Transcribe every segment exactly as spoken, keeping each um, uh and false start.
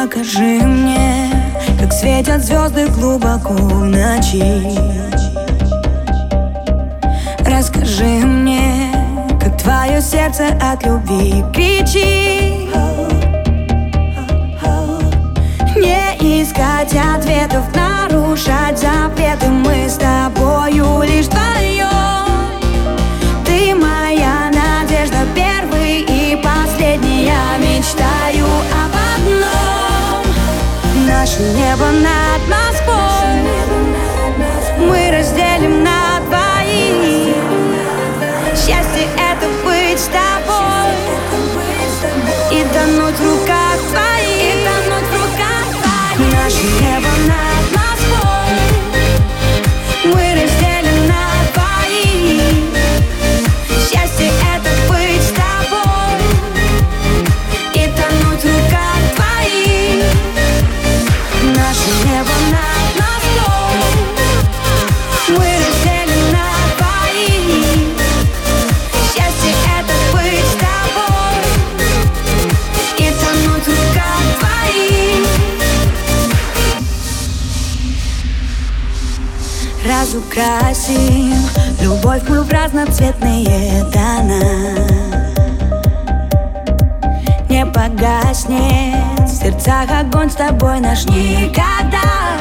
Покажи мне, как светят звезды глубоко в ночи. Расскажи мне, как твое сердце от любви кричит. Не искать ответов, нарушать запреты. Мы с тобою лишь вдвоем. Ты моя надежда, первый и последний. Я мечтаю об одном: наше небо над Москвой мы разделим на двоих. Счастье — это быть с тобой и тонуть в руках твоих, и тонуть в руках твоих. Наше небо над Москвой мы разделим на двоих. Счастье — это быть с тобой и тонуть в руках твоих. Наше небо над Москвой мы разделим на двоих. Счастье — это быть с тобой и тонуть в руках твоих. Разукрасим любовь мы в разноцветные тона. Не погаснет в сердцах огонь с тобой наш никогда.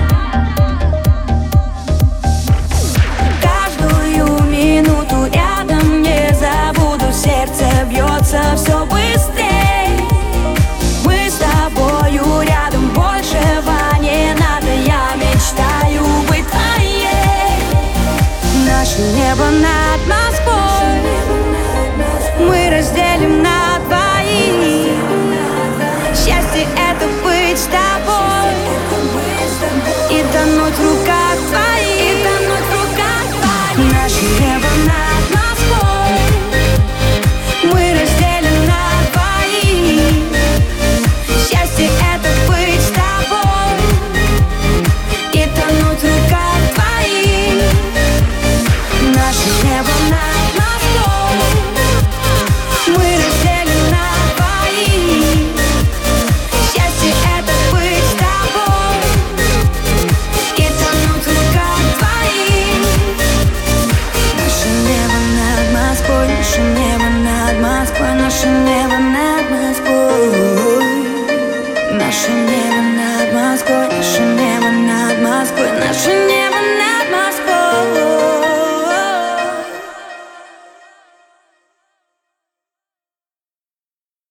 Каждую минуту рядом не забуду, сердце бьется все быстрее.